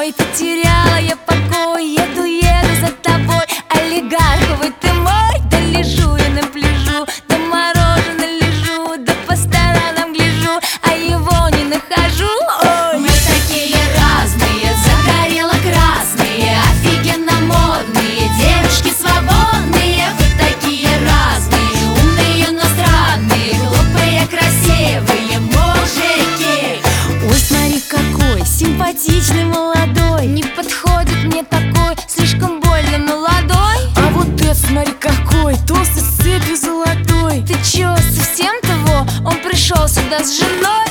Ой, потеряла я покой, еду за тобой. Олигарховый ты мой, да лежу я на пляжу, да мороженое лежу, да по сторонам гляжу, а его не нахожу. Ой, мы такие разные, загорело-красные, офигенно модные, девушки свободные. Вы такие разные, умные, но странные, глупые, красивые мужики. ой, смотри какой симпатичный молодой, не подходит мне такой, слишком больно молодой. А вот это смотри какой, толстый с цепью золотой. Ты чё, совсем того? Он пришел сюда с женой.